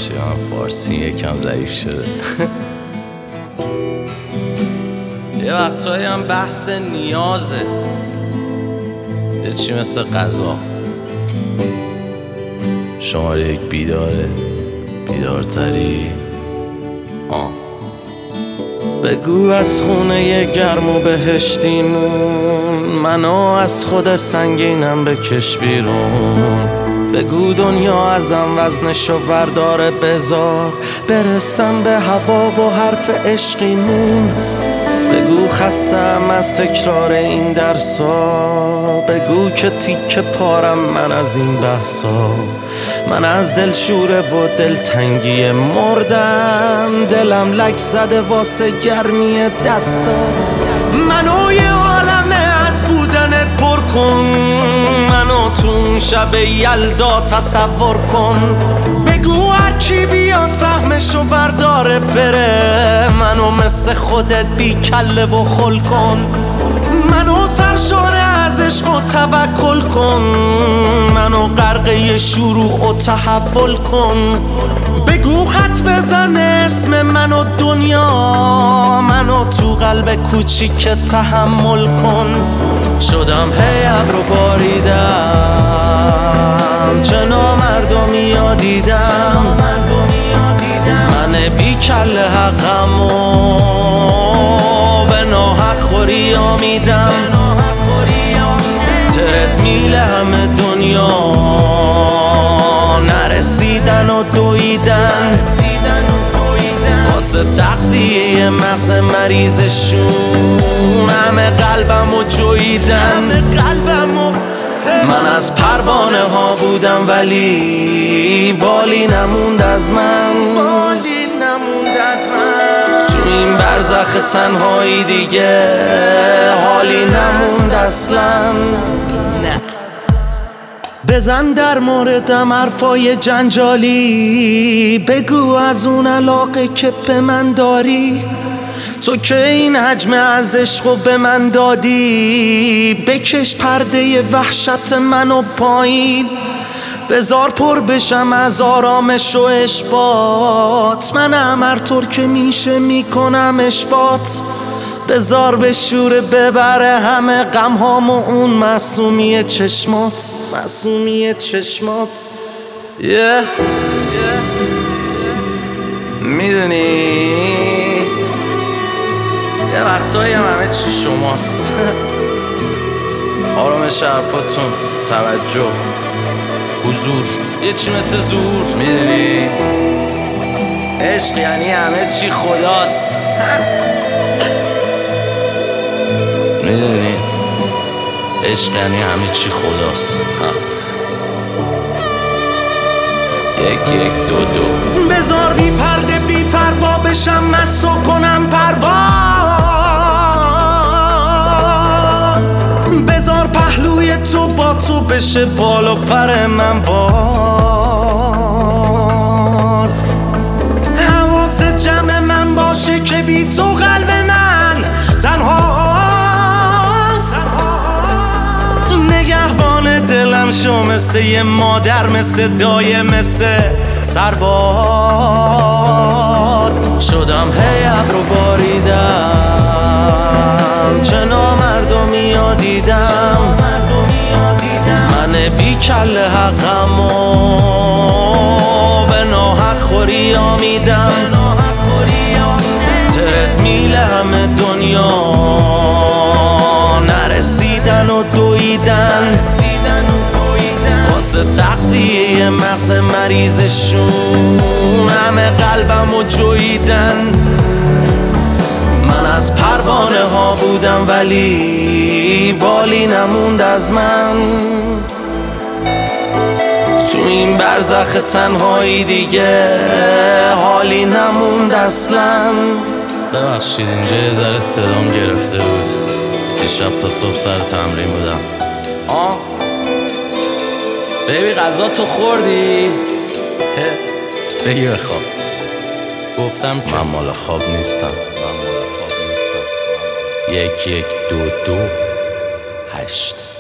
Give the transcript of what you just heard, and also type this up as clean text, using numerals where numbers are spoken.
ببخشید من فارسی یکم ضعیف شده. یه وقتایی هم بحث نیازه، یه چی مثل غذا. شماره یک بیداره، بیدارتری. بگو از خونه گرم و بهشتیمون، منو از خود سنگینم بکش بیرون. بگو دنیا ازم وزنشو ورداره، بذار برسم به هوا و حرف عشقیمون. بگو خستم از تکرار این درسا، بگو که تیکه پارم من از این بحثا. من از دلشوره و دلتنگی مردم، دلم لک زده واسه گرمی دستات. منو یه عالمه از بودنت پر کن، منو تو اون شب یلدا تصور کن. بگو هرکی بیاد سهمشو ورداره بره، منو مثل خودت بی کله و خل کن. منو سرشاره از عشق و توکل کن، منو غرقه شروع و تحول کن. بگو خط بزن اسم منو دنیا، منو تو قلب کوچیک تحمل کن. شدم هی ابرو باریدم، چه نامردمی یادیدم. من بی کله حقمو به ناحق خوری آمیدم. ترد میله همه دنیا نرسیدن و دویدن، واسه تغذیه مغز مریضشون همه قلبمو جویدن. من از پروانه ها بودم ولی بالی نموند از من. تو این برزخ تنهایی دیگه حالی نموند اصلا. بزن در موردم حرفای جنجالی، بگو از اون علاقه که به من داری. تو که این حجم از عشقو به من دادی، بکش پرده وحشت منو پایین. بذار پر بشم از آرامش و اشباط، منم هر طور که میشه میکنم اشباط. بذار به شوره ببره همه غمهامو اون معصومی چشمات. میدونی یه وقتایی همه چی شماست. آرامش حرفاتون، توجه، حضور، یه چی مثل زور. میدونی عشق یعنی همه چی خداست. میدونی عشق یعنی همه چی خداست. یک دو بذار بی پرده بی پروا بشم، مست و کنم پرواز. بذار پهلوی تو با تو بشه بال و پر من باز. حواس جمع من باشه که بی تو قلب من تنهاست. نگهبان دلم شو مثل یه مادر، مثل دایه، مثل سرباز. شدم هی ابرو باریدم، چه نامردمی یادیدم. من بی کله حقمو به ناحق خوری آمیدم. ترد میله همه دنیا نرسیدن و دویدن، واسه تغذیه مغز مریضشون همه قلبمو جویدن. من از پروانه ها بودم ولی بالی نموند از من. تو این برزخ تنهایی دیگه حالی نموند اصلا. ببخشید اینجا یه ذره صدام گرفته بود، دیشب تا صبح سر تمرین بودم. بیبی غذا تو خوردی؟ بگی بخواب. گفتم که من مال خواب نیستم. 1 1 2 2 8